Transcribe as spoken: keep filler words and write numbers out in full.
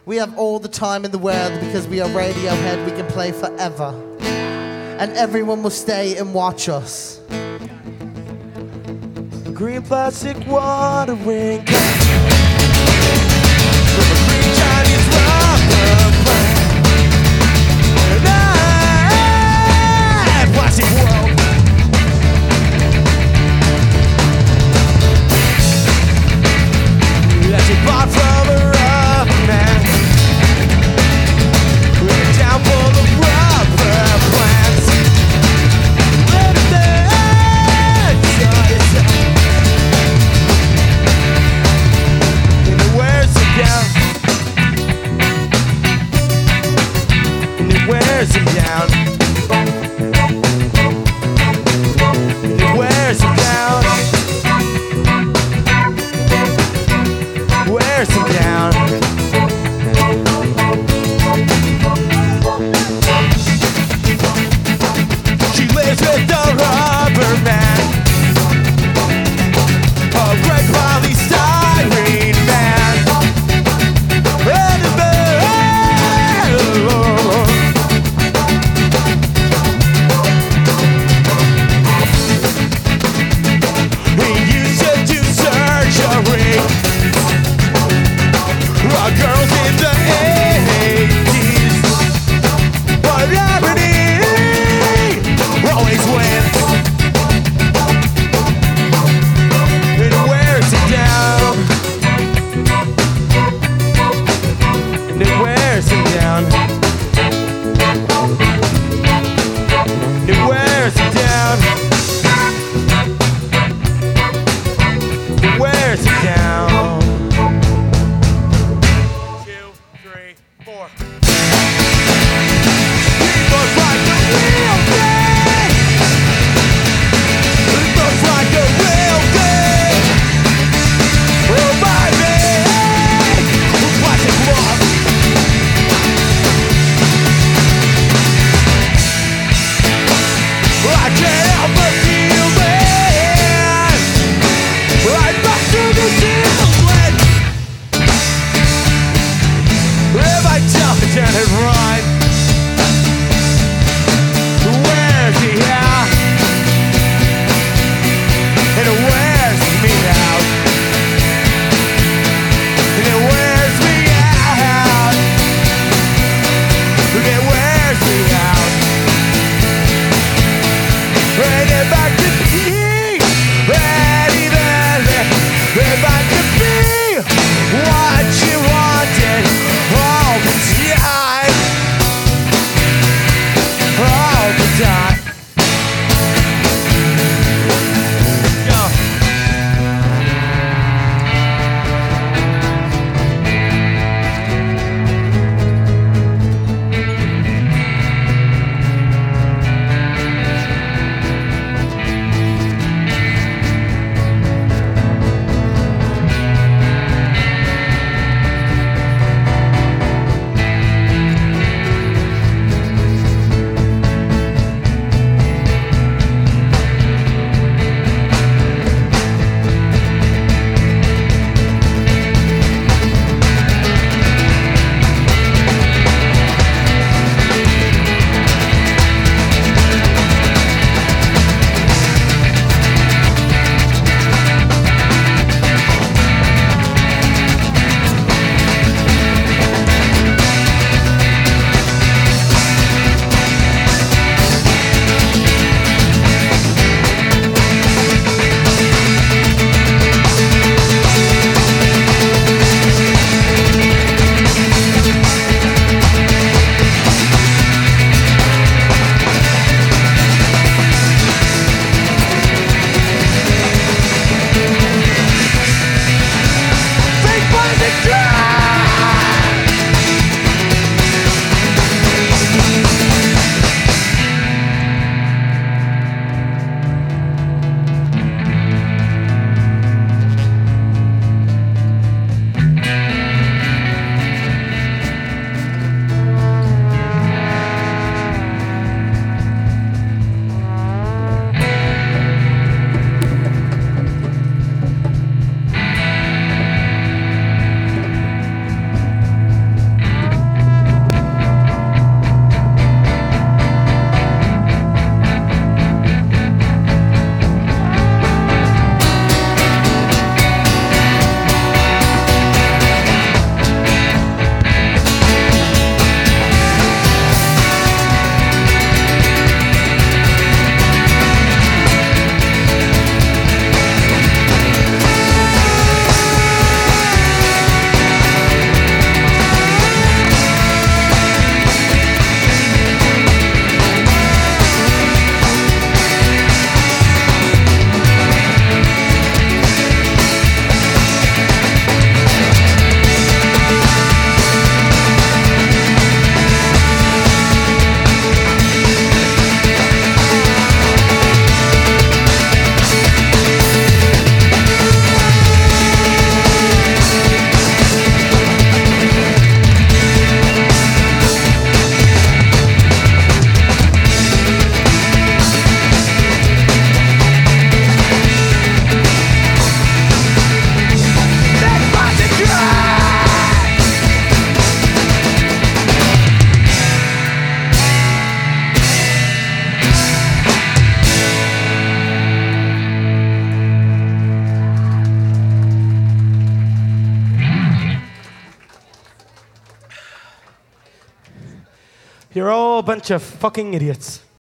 We have all the time in the world because we are Radiohead. We can play forever. And everyone will stay and watch us. Green plastic watering can with a green Chinese rubber plant. And I, plastic world. That you bought from a rubber man. With a town full of rubber plants. Let it there, try yourself. And it wears it down. And it wears it down. And it wears it down. Wears it down. She lives with the rubber man, a red polystyrene man. And the- He used to do surgery on girls in the eighties. But Ebony always wins. It wears it down. And it wears it down. It wears it down. It wears it down. Two, three, four. It looks like a real thing. It looks like a real thing. Oh my man, plastic love. I can't help but feel it. Right back to the ceiling. If I tell the turn it right, where's he at? And it wears me out. And it wears me out. And it wears me out. And if I could be, and even if I could be what you wanted all the time, You're all a bunch of fucking idiots.